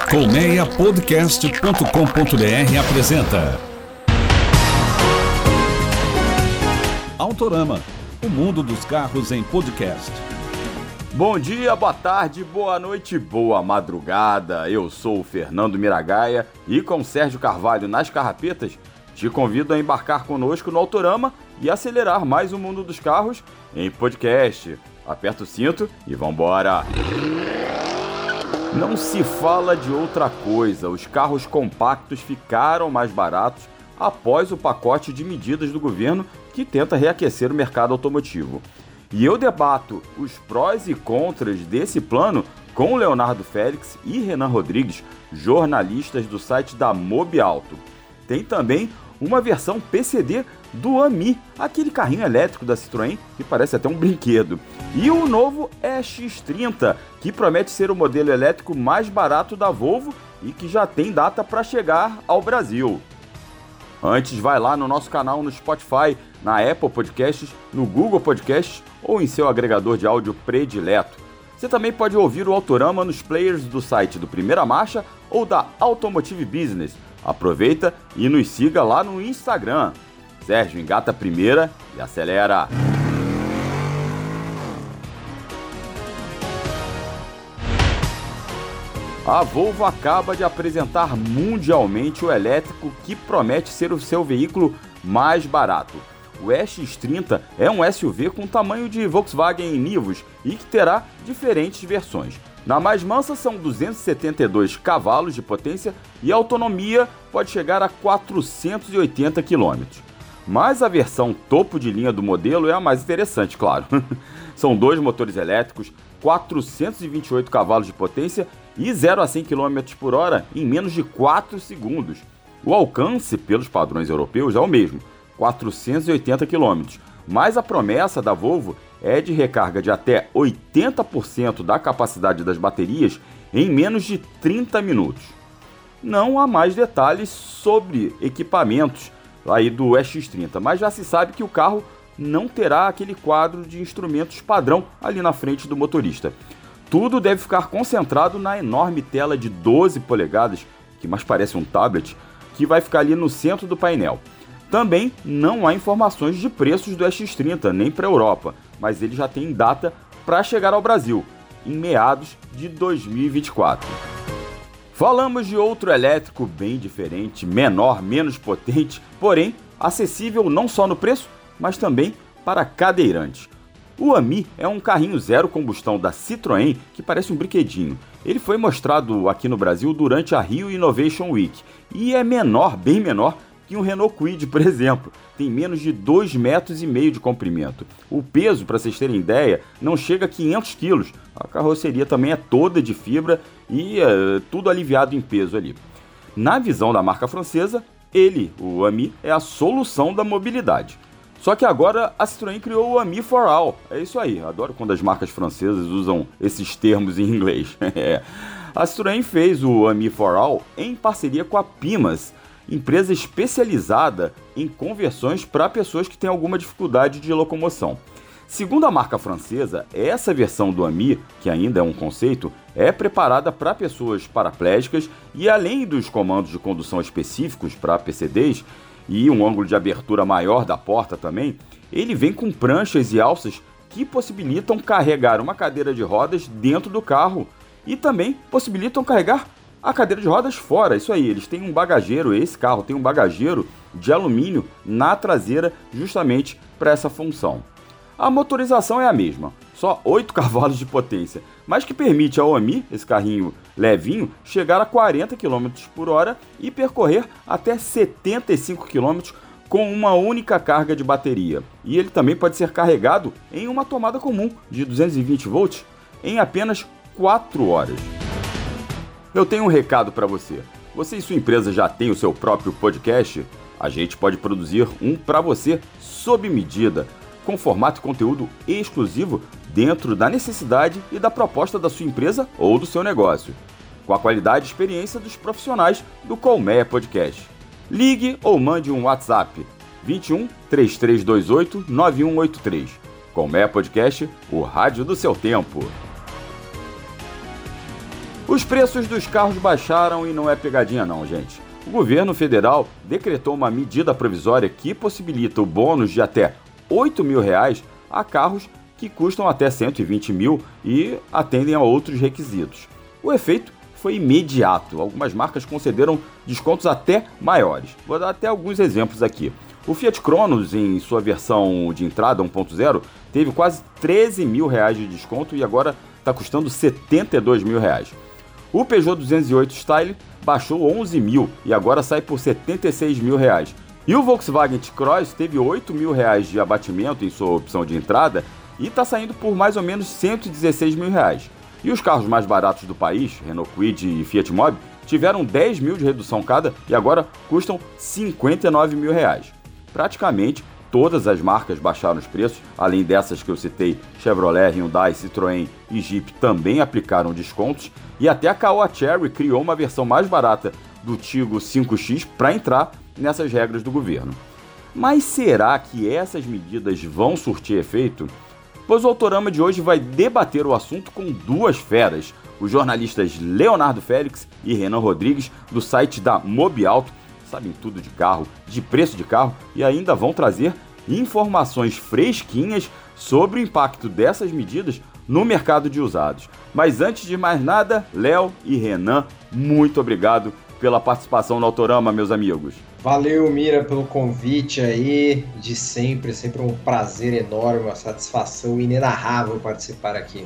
Colmeiapodcast.com.br apresenta Autorama, o mundo dos carros em podcast. Bom dia, boa tarde, boa noite, boa madrugada. Eu sou o Fernando Miragaia e com Sérgio Carvalho nas carrapetas, te convido a embarcar conosco no Autorama e acelerar mais o mundo dos carros em podcast. Aperta o cinto e vambora! Não se fala de outra coisa, os carros compactos ficaram mais baratos após o pacote de medidas do governo que tenta reaquecer o mercado automotivo. E eu debato os prós e contras desse plano com Leonardo Félix e Renan Rodrigues, jornalistas do site da Mobiauto. Tem também uma versão PCD do Ami, aquele carrinho elétrico da Citroën que parece até um brinquedo. E o novo EX30, que promete ser o modelo elétrico mais barato da Volvo e que já tem data para chegar ao Brasil. Antes, vai lá no nosso canal no Spotify, na Apple Podcasts, no Google Podcasts ou em seu agregador de áudio predileto. Você também pode ouvir o Autorama nos players do site do Primeira Marcha ou da Automotive Business. Aproveita e nos siga lá no Instagram. Sérgio, engata a primeira e acelera! A Volvo acaba de apresentar mundialmente o elétrico que promete ser o seu veículo mais barato. O EX30 é um SUV com tamanho de Volkswagen Nivus e que terá diferentes versões. Na mais mansa são 272 cavalos de potência e a autonomia pode chegar a 480 km. Mas a versão topo de linha do modelo é a mais interessante, claro. São dois motores elétricos, 428 cavalos de potência e 0 a 100 km por hora em menos de 4 segundos. O alcance, pelos padrões europeus, é o mesmo, 480 km. Mas a promessa da Volvo é de recarga de até 80% da capacidade das baterias em menos de 30 minutos. Não há mais detalhes sobre equipamentos aí do EX30, mas já se sabe que o carro não terá aquele quadro de instrumentos padrão ali na frente do motorista. Tudo deve ficar concentrado na enorme tela de 12 polegadas, que mais parece um tablet, que vai ficar ali no centro do painel. Também não há informações de preços do EX30, nem para a Europa, mas ele já tem data para chegar ao Brasil, em meados de 2024. Falamos de outro elétrico bem diferente, menor, menos potente, porém acessível não só no preço, mas também para cadeirantes. O Ami é um carrinho zero combustão da Citroën que parece um brinquedinho. Ele foi mostrado aqui no Brasil durante a Rio Innovation Week e é menor, bem menor, que um Renault Kwid, por exemplo. Tem menos de 2,5 metros de comprimento. O peso, para vocês terem ideia, não chega a 500 quilos. A carroceria também é toda de fibra e tudo aliviado em peso ali. Na visão da marca francesa, ele, o Ami, é a solução da mobilidade. Só que agora a Citroën criou o Ami for All. É isso aí, adoro quando as marcas francesas usam esses termos em inglês. A Citroën fez o Ami for All em parceria com a Pimas, empresa especializada em conversões para pessoas que têm alguma dificuldade de locomoção. Segundo a marca francesa, essa versão do Ami, que ainda é um conceito, é preparada para pessoas paraplégicas e além dos comandos de condução específicos para PCDs e um ângulo de abertura maior da porta também, ele vem com pranchas e alças que possibilitam carregar uma cadeira de rodas dentro do carro e também possibilitam carregar a cadeira de rodas fora. Isso aí, eles têm um bagageiro, esse carro tem um bagageiro de alumínio na traseira justamente para essa função. A motorização é a mesma, só 8 cavalos de potência, mas que permite ao Ami, esse carrinho levinho, chegar a 40 km por hora e percorrer até 75 km com uma única carga de bateria. E ele também pode ser carregado em uma tomada comum de 220 volts em apenas 4 horas. Eu tenho um recado para você. Você e sua empresa já tem o seu próprio podcast? A gente pode produzir um para você sob medida, com formato e conteúdo exclusivo dentro da necessidade e da proposta da sua empresa ou do seu negócio, com a qualidade e experiência dos profissionais do Colmeia Podcast. Ligue ou mande um WhatsApp 21 3328 9183. Colmeia Podcast, o rádio do seu tempo. Os preços dos carros baixaram e não é pegadinha não, gente. O governo federal decretou uma medida provisória que possibilita o bônus de até R$8.000 a carros que custam até 120 mil e atendem a outros requisitos. O efeito foi imediato. Algumas marcas concederam descontos até maiores. Vou dar até alguns exemplos aqui. O Fiat Cronos, em sua versão de entrada 1.0, teve quase R$13.000 de desconto e agora está custando R$72.000. O Peugeot 208 Style baixou 11 mil e agora sai por R$76.000. E o Volkswagen T-Cross teve R$8.000 de abatimento em sua opção de entrada e está saindo por mais ou menos R$116.000. E os carros mais baratos do país, Renault Kwid e Fiat Mobi, tiveram 10 mil de redução cada e agora custam R$59.000. Praticamente todas as marcas baixaram os preços, além dessas que eu citei, Chevrolet, Hyundai, Citroën e Jeep também aplicaram descontos, e até a Caoa Chery criou uma versão mais barata do Tiggo 5X para entrar nessas regras do governo. Mas será que essas medidas vão surtir efeito? Pois o Autorama de hoje vai debater o assunto com duas feras, os jornalistas Leonardo Félix e Renan Rodrigues, do site da Mobiauto, sabem tudo de carro, de preço de carro e ainda vão trazer informações fresquinhas sobre o impacto dessas medidas no mercado de usados. Mas antes de mais nada, Léo e Renan, muito obrigado pela participação no Autorama, meus amigos. Valeu, Mira, pelo convite aí, de sempre um prazer enorme, uma satisfação inenarrável participar aqui.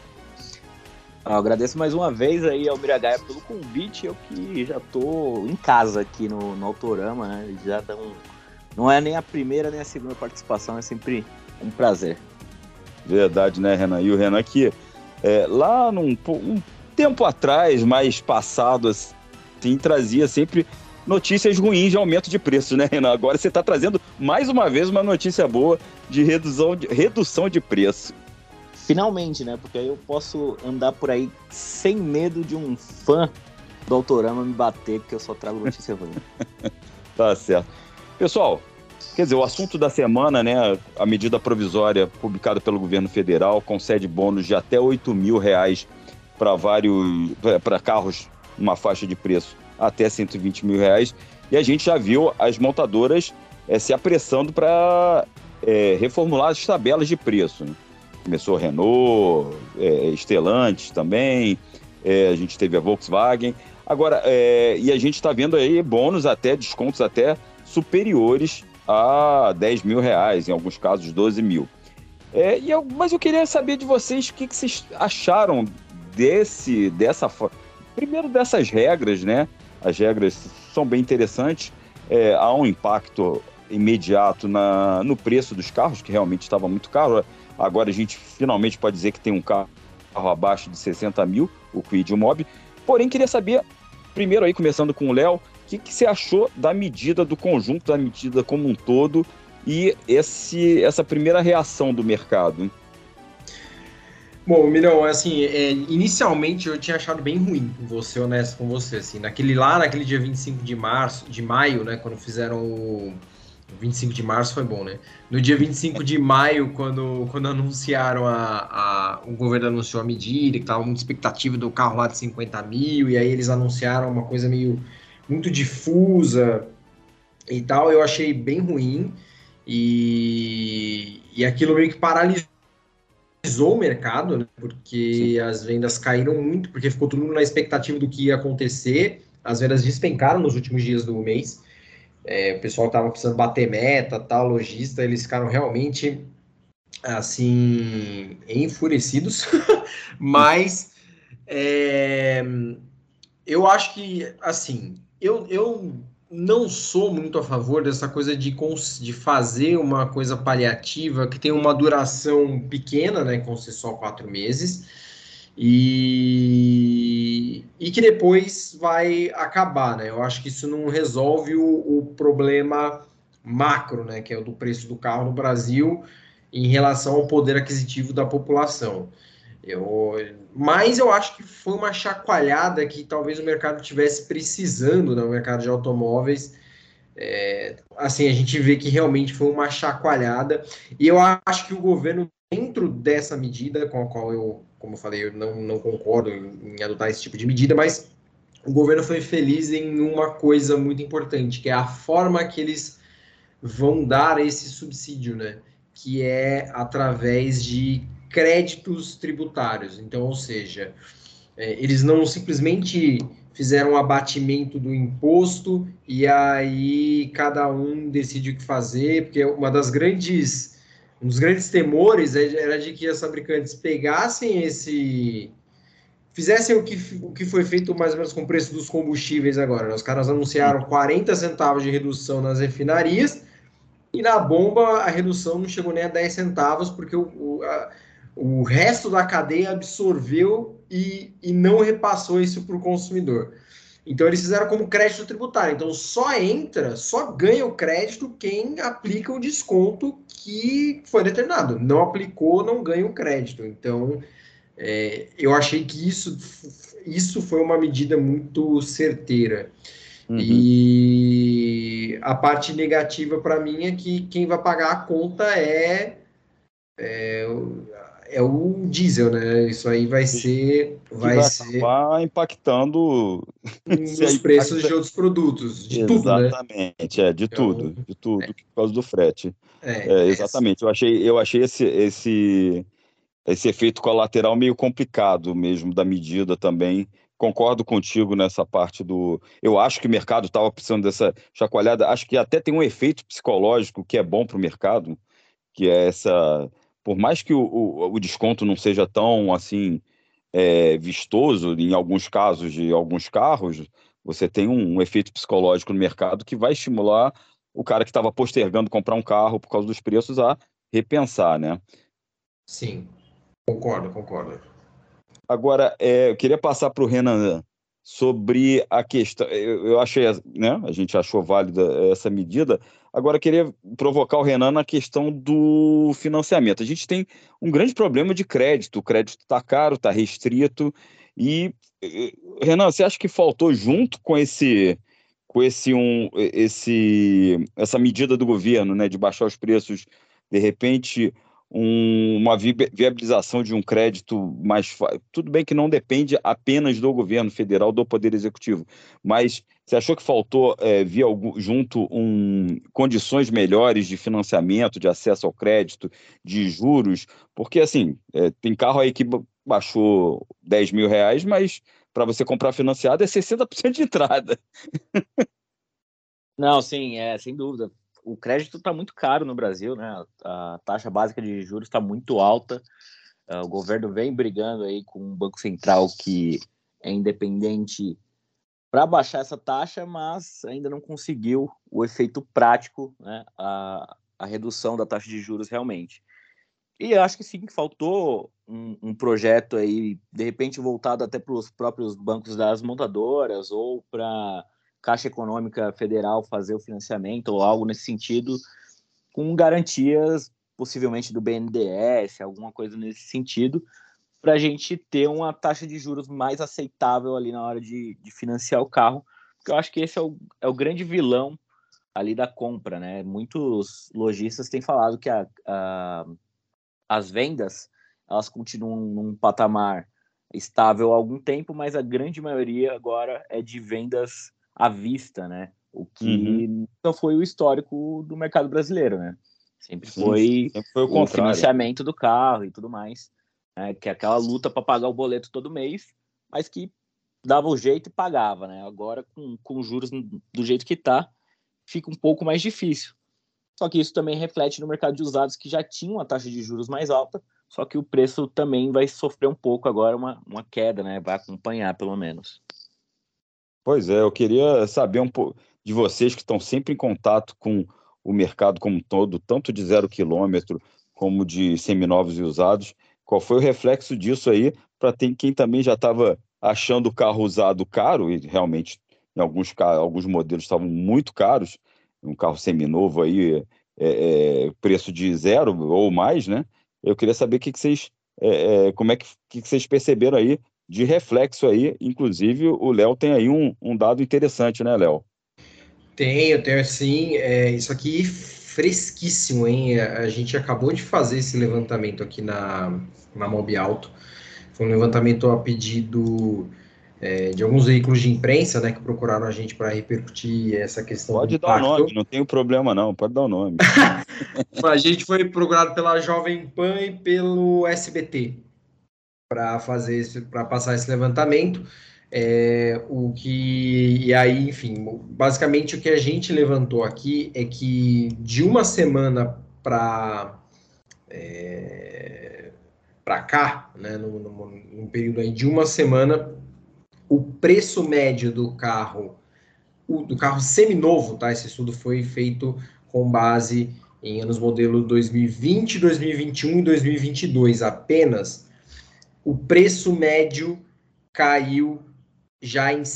Eu agradeço mais uma vez aí ao Miragaia pelo convite, eu que já tô em casa aqui no Autorama, né, já não é nem a primeira nem a segunda participação, é sempre um prazer. Verdade, né, Renan? E o Renan que lá um tempo atrás, mais passado, assim, trazia sempre notícias ruins de aumento de preço, né, Renan? Agora você está trazendo mais uma vez uma notícia boa de redução de preço. Finalmente, né? Porque aí eu posso andar por aí sem medo de um fã do Autorama me bater, porque eu só trago notícia ruim. Tá certo. Pessoal, quer dizer, o assunto da semana, né? A medida provisória publicada pelo governo federal concede bônus de até R$8.000 para carros numa faixa de preço até R$120.000. E a gente já viu as montadoras se apressando para reformular as tabelas de preço, né? Começou a Renault, Stellantis também, a gente teve a Volkswagen. Agora, e a gente está vendo aí bônus descontos até superiores a R$10.000, em alguns casos 12 mil. Mas eu queria saber de vocês o que vocês acharam primeiro dessas regras, né? As regras são bem interessantes, há um impacto imediato no preço dos carros, que realmente estava muito caro. Agora a gente finalmente pode dizer que tem um carro abaixo de 60 mil, o Kwid e o Mobi. Porém, queria saber, primeiro aí, começando com o Léo, o que você achou da medida, do conjunto da medida como um todo e essa primeira reação do mercado, hein? Bom, Mirão, assim, inicialmente eu tinha achado bem ruim, vou ser honesto com você, assim, naquele dia 25 de maio, né, quando fizeram o 25 de março foi bom, né? No dia 25 de maio, quando anunciaram o governo anunciou a medida, que estava muita expectativa do carro lá de 50 mil, e aí eles anunciaram uma coisa muito difusa e tal, eu achei bem ruim, e aquilo meio que paralisou o mercado, né? Porque Sim. As vendas caíram muito, porque ficou todo mundo na expectativa do que ia acontecer, as vendas despencaram nos últimos dias do mês. O pessoal estava precisando bater meta, tal, lojista, eles ficaram realmente, assim, enfurecidos, mas eu acho que, assim, eu não sou muito a favor dessa coisa de fazer uma coisa paliativa que tem uma duração pequena, né, com ser só 4 meses, e que depois vai acabar, né? Eu acho que isso não resolve o problema macro, né? Que é o do preço do carro no Brasil em relação ao poder aquisitivo da população. Mas eu acho que foi uma chacoalhada que talvez o mercado estivesse precisando, né? O mercado de automóveis. Assim, a gente vê que realmente foi uma chacoalhada, e eu acho que o governo dentro dessa medida, com a qual eu, como eu falei, eu não concordo em adotar esse tipo de medida, mas o governo foi feliz em uma coisa muito importante, que é a forma que eles vão dar esse subsídio, né? Que é através de créditos tributários. Então, ou seja, eles não simplesmente fizeram um abatimento do imposto e aí cada um decide o que fazer, porque um dos grandes temores era de que as fabricantes pegassem fizessem o que foi feito mais ou menos com o preço dos combustíveis agora. Os caras anunciaram 40 centavos de redução nas refinarias e na bomba a redução não chegou nem a 10 centavos, porque o resto da cadeia absorveu e não repassou isso para o consumidor. Então eles fizeram como crédito tributário. Então só ganha o crédito quem aplica o desconto que foi determinado. Não aplicou, não ganha o crédito. Então eu achei que isso foi uma medida muito certeira. Uhum. E a parte negativa para mim é que quem vai pagar a conta é o diesel, né? Isso aí vai acabar impactando nos preços de outros produtos, de tudo, né? Exatamente, de tudo, por causa do frete. Exatamente. Eu achei esse efeito colateral meio complicado mesmo da medida também. Concordo contigo nessa parte do... Eu acho que o mercado estava precisando dessa chacoalhada. Acho que até tem um efeito psicológico que é bom para o mercado, que é essa... Por mais que o desconto não seja tão, assim, vistoso, em alguns casos de alguns carros, você tem um efeito psicológico no mercado que vai estimular o cara que estava postergando comprar um carro por causa dos preços a repensar, né? Sim, concordo. Agora, eu queria passar para o Renan sobre a questão. Eu achei, né? A gente achou válida essa medida. Agora, queria provocar o Renan na questão do financiamento. A gente tem um grande problema de crédito. O crédito está caro, está restrito. E, Renan, você acha que faltou junto com essa medida do governo, né, de baixar os preços, de repente, uma viabilização de um crédito mais... Tudo bem que não depende apenas do governo federal, do Poder Executivo, mas você achou que faltou vir junto condições melhores de financiamento, de acesso ao crédito, de juros? Porque, assim, tem carro aí que baixou R$10.000, mas para você comprar financiado é 60% de entrada. Não, sim, sem dúvida. O crédito está muito caro no Brasil, né? A taxa básica de juros está muito alta. O governo vem brigando aí com o Banco Central, que é independente, para baixar essa taxa, mas ainda não conseguiu o efeito prático, né? A redução da taxa de juros realmente. E eu acho que sim, faltou um projeto aí, de repente voltado até para os próprios bancos das montadoras ou para Caixa Econômica Federal fazer o financiamento ou algo nesse sentido, com garantias possivelmente do BNDES, alguma coisa nesse sentido, para a gente ter uma taxa de juros mais aceitável ali na hora de financiar o carro, porque eu acho que esse é o grande vilão ali da compra, né? Muitos lojistas têm falado que as vendas, elas continuam num patamar estável há algum tempo, mas a grande maioria agora é de vendas à vista, né? O que não foi o histórico do mercado brasileiro, né? Sempre foi o financiamento do carro e tudo mais, né? Que é aquela luta para pagar o boleto todo mês, mas que dava o jeito e pagava, né? Agora, com juros do jeito que tá, fica um pouco mais difícil. Só que isso também reflete no mercado de usados, que já tinha uma taxa de juros mais alta, só que o preço também vai sofrer um pouco agora, uma queda, né? Vai acompanhar, pelo menos. Pois é, eu queria saber um pouco de vocês que estão sempre em contato com o mercado como um todo, tanto de 0 quilômetro como de seminovos e usados. Qual foi o reflexo disso aí para quem também já estava achando o carro usado caro, e realmente em alguns modelos estavam muito caros, um carro seminovo aí, preço de 0 ou mais, né? Eu queria saber o que vocês, como é que vocês perceberam aí de reflexo aí. Inclusive o Léo tem aí um dado interessante, né, Léo? Tenho sim. Isso aqui fresquíssimo, hein? A gente acabou de fazer esse levantamento aqui na Mob Alto. Foi um levantamento a pedido de alguns veículos de imprensa, né, que procuraram a gente para repercutir essa questão do impacto. Pode dar o nome, não tem problema não, pode dar o nome. A gente foi procurado pela Jovem Pan e pelo SBT para passar esse levantamento. E aí, enfim, basicamente o que a gente levantou aqui é que de uma semana para cá, né, num período aí de uma semana, o preço médio do carro seminovo, tá? Esse estudo foi feito com base em anos modelo 2020, 2021 e 2022 apenas. O preço médio caiu já em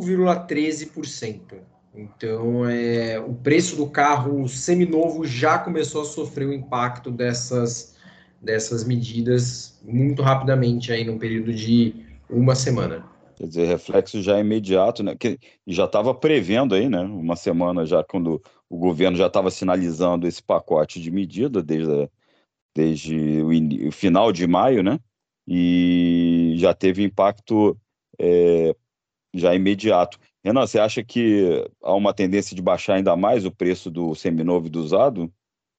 5,13%. Então, o preço do carro seminovo já começou a sofrer o impacto dessas medidas muito rapidamente aí num período de uma semana. Quer dizer, reflexo já imediato, né? Que já estava prevendo aí, né? Uma semana já, quando o governo já estava sinalizando esse pacote de medida desde o final de maio, né? E já teve impacto já imediato. Renan, você acha que há uma tendência de baixar ainda mais o preço do seminovo e do usado?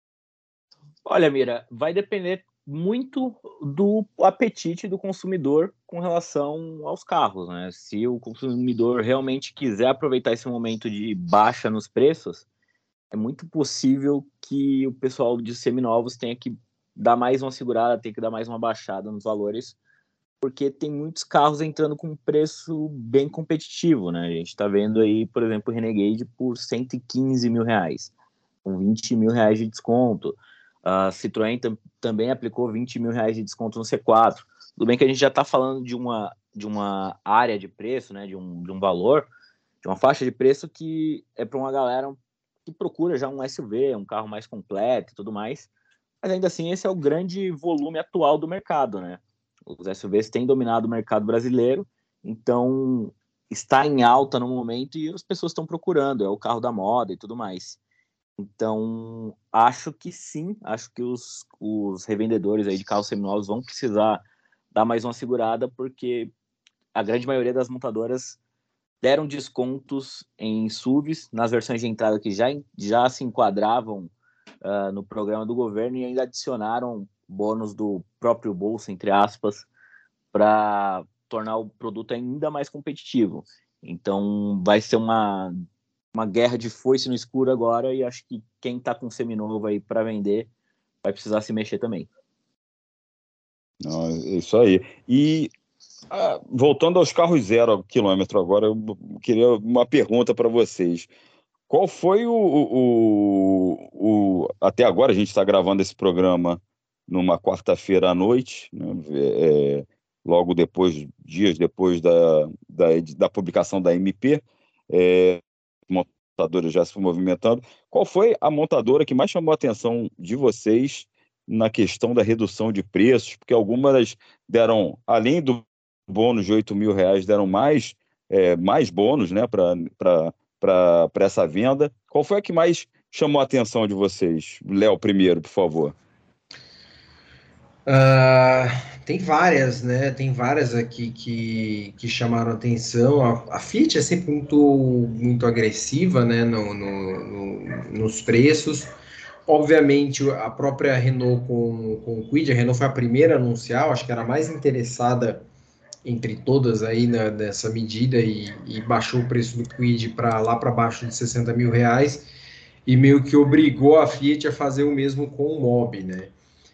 Olha, Mira, vai depender muito do apetite do consumidor com relação aos carros, né? Se o consumidor realmente quiser aproveitar esse momento de baixa nos preços, é muito possível que o pessoal de seminovos tenha que dar mais uma segurada, tenha que dar mais uma baixada nos valores, porque tem muitos carros entrando com um preço bem competitivo, né? A gente está vendo aí, por exemplo, o Renegade por R$115 mil, com R$20 mil de desconto. A Citroën também aplicou R$20 mil de desconto no C4. Tudo bem que a gente já está falando de uma área de preço, né, de um valor, de uma faixa de preço que é para uma galera que procura já um SUV, um carro mais completo e tudo mais. Mas ainda assim, esse é o grande volume atual do mercado, né? Os SUVs têm dominado o mercado brasileiro, então está em alta no momento e as pessoas estão procurando, é o carro da moda e tudo mais. Então, acho que sim, acho que os revendedores aí de carros seminovos vão precisar dar mais uma segurada, porque a grande maioria das montadoras deram descontos em SUVs, nas versões de entrada que já se enquadravam no programa do governo e ainda adicionaram bônus do próprio bolso, entre aspas, para tornar o produto ainda mais competitivo. Então, vai ser uma guerra de foice no escuro agora, e acho que quem está com seminovo aí para vender vai precisar se mexer também. Não, é isso aí. E voltando aos carros 0 quilômetro agora, eu queria uma pergunta para vocês. Qual foi até agora a gente está gravando esse programa numa quarta-feira à noite, né, logo depois, dias depois da publicação da MP, montadora já se movimentando. Qual foi a montadora que mais chamou a atenção de vocês na questão da redução de preços? Porque algumas deram, além do bônus de R$8 mil, deram mais bônus, né, para essa venda. Qual foi a que mais chamou a atenção de vocês? Léo, primeiro, por favor. Tem várias, né? Tem várias aqui que chamaram atenção. A Fiat é sempre muito agressiva, né? Nos preços. Obviamente, a própria Renault com o Kwid, a Renault foi a primeira a anunciar, acho que era a mais interessada entre todas aí nessa medida e baixou o preço do Kwid lá para baixo de R$60 mil e meio que obrigou a Fiat a fazer o mesmo com o Mobi, né?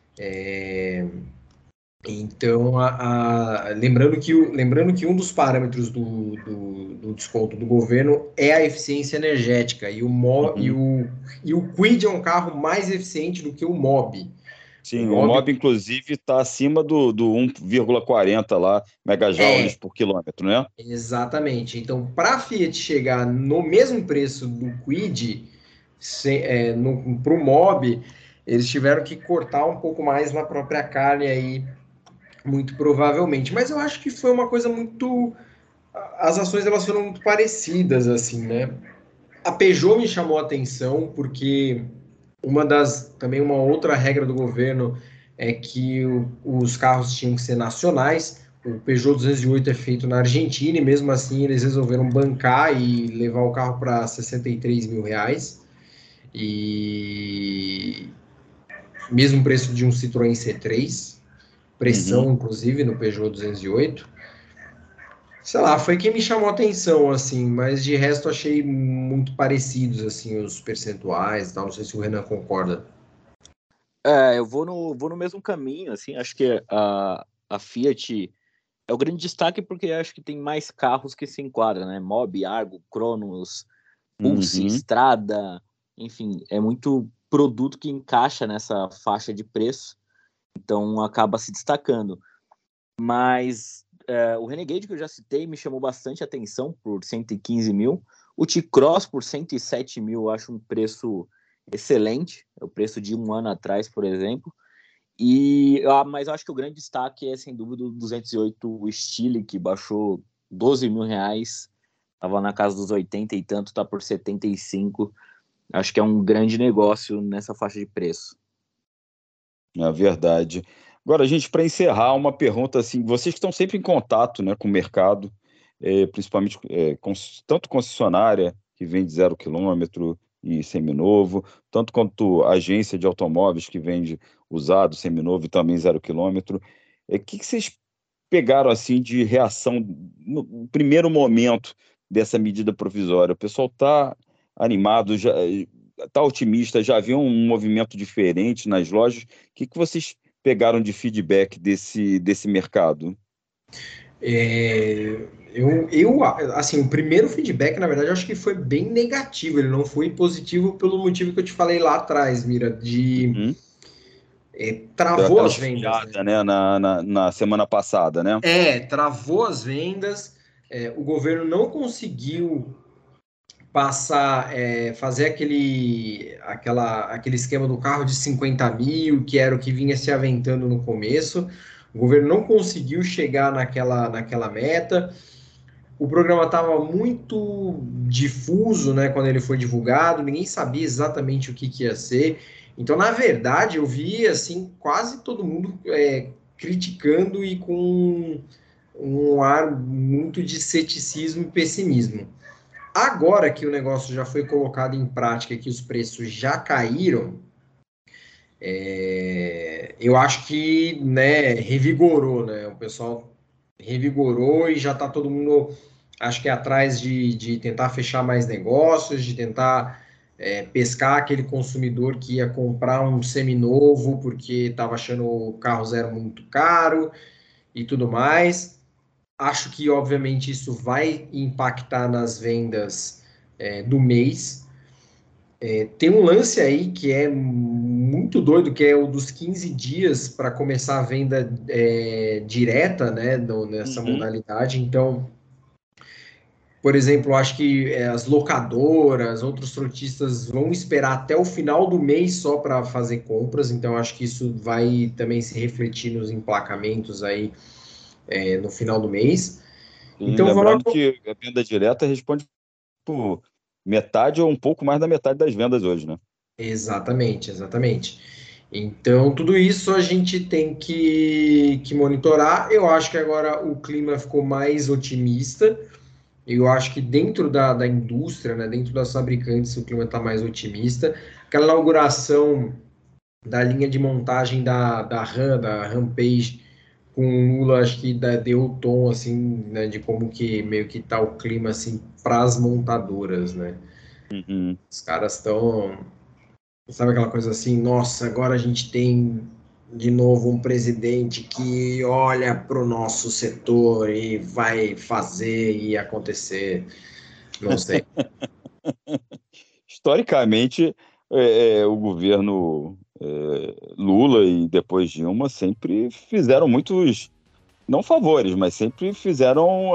Então, lembrando que um dos parâmetros do desconto do governo é a eficiência energética, e o Kwid é um carro mais eficiente do que o Mobi. Sim, o Mobi inclusive está acima do 1,40 lá, megajoules por quilômetro, né? Exatamente. Então, para a Fiat chegar no mesmo preço do Kwid, para o Mobi, eles tiveram que cortar um pouco mais na própria carne aí, muito provavelmente. Mas eu acho que foi uma coisa muito... As ações, elas foram muito parecidas, assim, né? A Peugeot me chamou a atenção, porque Também uma outra regra do governo é que os carros tinham que ser nacionais. O Peugeot 208 é feito na Argentina e mesmo assim eles resolveram bancar e levar o carro para R$63 mil. E mesmo preço de um Citroën C3, pressão inclusive no Peugeot 208. Sei lá, foi quem me chamou a atenção, assim, mas de resto achei muito parecidos, assim, os percentuais e tal, não sei se o Renan concorda. Eu vou no mesmo caminho, assim, acho que a Fiat é o grande destaque porque acho que tem mais carros que se enquadram, né? Mobi, Argo, Cronos, Pulse, Strada, enfim, é muito produto que encaixa nessa faixa de preço, então acaba se destacando. Mas o Renegade que eu já citei me chamou bastante atenção por 115 mil. O T-Cross por 107 mil eu acho um preço excelente, é o preço de um ano atrás, por exemplo. Mas eu acho que o grande destaque é, sem dúvida, o 208 Stile, que baixou 12 mil reais, estava na casa dos 80 e tanto, está por 75. Acho que é um grande negócio nessa faixa de preço. É verdade. Agora, gente, para encerrar, uma pergunta assim, vocês que estão sempre em contato, né, com o mercado, principalmente tanto concessionária, que vende 0 km e seminovo, tanto quanto agência de automóveis que vende usado, seminovo e também 0 km. O que vocês pegaram assim de reação no primeiro momento dessa medida provisória? O pessoal está animado, já está otimista, já viu um movimento diferente nas lojas? O que vocês pegaram de feedback desse mercado? Assim, o primeiro feedback, na verdade, eu acho que foi bem negativo, ele não foi positivo pelo motivo que eu te falei lá atrás, Mira, travou as vendas. Né? Na semana passada, né? Travou as vendas, o governo não conseguiu fazer aquele esquema do carro de 50 mil, que era o que vinha se aventando no começo. O governo não conseguiu chegar naquela meta. O programa estava muito difuso, né, quando ele foi divulgado, ninguém sabia exatamente o que ia ser. Então, na verdade, eu vi assim, quase todo mundo criticando e com um ar muito de ceticismo e pessimismo. Agora que o negócio já foi colocado em prática e que os preços já caíram, eu acho que, né, revigorou, né? O pessoal revigorou e já está todo mundo, acho que atrás de tentar fechar mais negócios, de tentar pescar aquele consumidor que ia comprar um seminovo porque estava achando o carro zero muito caro e tudo mais. Acho que, obviamente, isso vai impactar nas vendas do mês. Tem um lance aí que é muito doido, que é o dos 15 dias para começar a venda direta, né, nessa modalidade. Então, por exemplo, acho que as locadoras, outros frotistas vão esperar até o final do mês só para fazer compras. Então, acho que isso vai também se refletir nos emplacamentos aí no final do mês. Sim, então, lembrando que a venda direta responde por metade ou um pouco mais da metade das vendas hoje, né? Exatamente. Então, tudo isso a gente tem que monitorar. Eu acho que agora o clima ficou mais otimista. Eu acho que dentro da indústria, né, dentro das fabricantes, o clima está mais otimista. Aquela inauguração da linha de montagem da Rampage, com o Lula, acho que deu o tom, assim, né, de como que meio que tá o clima, assim, para as montadoras, né? Os caras estão... Sabe aquela coisa assim, nossa, agora a gente tem de novo um presidente que olha para o nosso setor e vai fazer e acontecer, não sei. Historicamente, o governo Lula e depois Dilma sempre fizeram muitos, não favores, mas sempre fizeram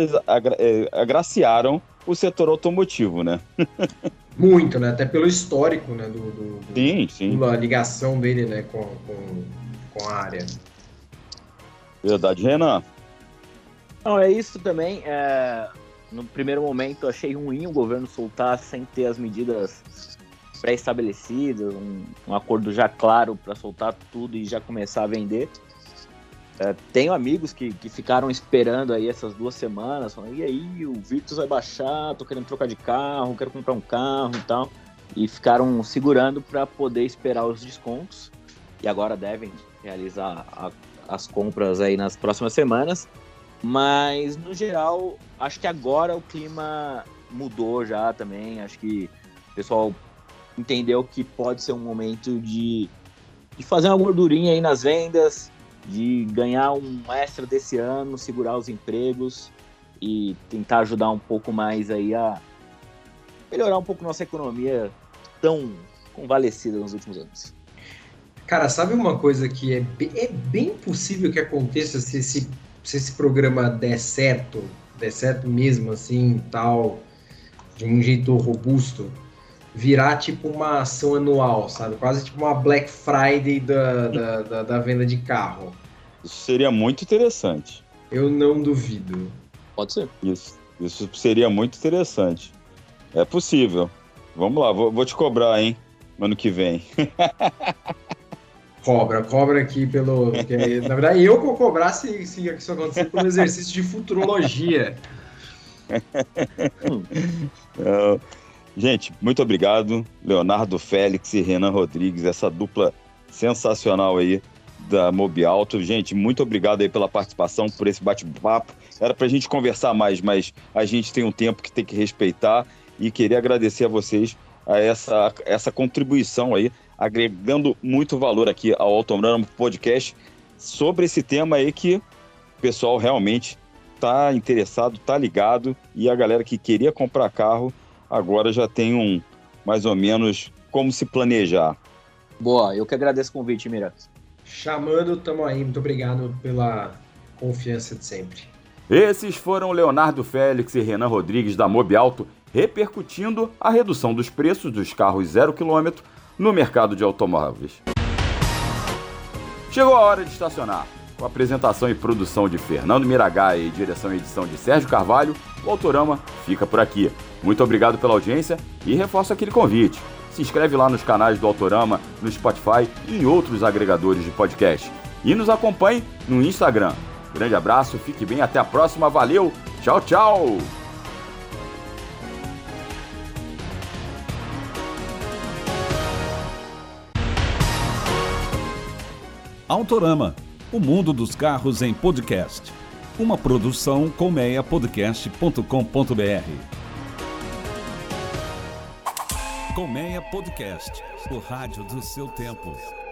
agraciaram o setor automotivo, né? Muito, né? Até pelo histórico, né? Sim. Lula, a ligação dele, né? Com a área. Verdade, Renan. Não, é isso também. No primeiro momento, achei ruim o governo soltar sem ter as medidas pré-estabelecidas, um acordo já claro para soltar tudo e já começar a vender. Tenho amigos que ficaram esperando aí essas 2 semanas, falando, e aí, o Virtus vai baixar, tô querendo trocar de carro, quero comprar um carro e tal, e ficaram segurando para poder esperar os descontos, e agora devem realizar as compras aí nas próximas semanas, mas no geral, acho que agora o clima mudou já também, acho que o pessoal entendeu que pode ser um momento de fazer uma gordurinha aí nas vendas, de ganhar um extra desse ano, segurar os empregos e tentar ajudar um pouco mais aí a melhorar um pouco nossa economia tão convalescida nos últimos anos. Cara, sabe uma coisa que é bem possível que aconteça se esse programa der certo mesmo, assim, tal, de um jeito robusto, virar tipo uma ação anual, sabe? Quase tipo uma Black Friday da venda de carro. Isso seria muito interessante. Eu não duvido. Pode ser. Isso seria muito interessante. É possível. Vamos lá, vou te cobrar, hein? Ano que vem. Cobra aqui pelo... Porque, na verdade, eu vou cobrar se isso acontecer pelo exercício de futurologia. Gente, muito obrigado. Leonardo Félix e Renan Rodrigues, essa dupla sensacional aí da Mobiauto. Gente, muito obrigado aí pela participação, por esse bate-papo. Era pra gente conversar mais, mas a gente tem um tempo que tem que respeitar e queria agradecer a vocês a essa contribuição aí, agregando muito valor aqui ao Autorama Podcast sobre esse tema aí que o pessoal realmente tá interessado, tá ligado, e a galera que queria comprar carro agora já tem mais ou menos como se planejar. Boa, eu que agradeço o convite, Mira. Chamando, tamo aí. Muito obrigado pela confiança de sempre. Esses foram Leonardo Félix e Renan Rodrigues da Mobiauto, repercutindo a redução dos preços dos carros 0 km no mercado de automóveis. Chegou a hora de estacionar. Com a apresentação e produção de Fernando Miragaia e direção e edição de Sérgio Carvalho, o Autorama fica por aqui. Muito obrigado pela audiência e reforço aquele convite. Se inscreve lá nos canais do Autorama, no Spotify e em outros agregadores de podcast. E nos acompanhe no Instagram. Grande abraço, fique bem, até a próxima, valeu, tchau, tchau! Autorama, o mundo dos carros em podcast. Uma produção colmeiapodcast.com.br. Colmeia Podcast, o rádio do seu tempo.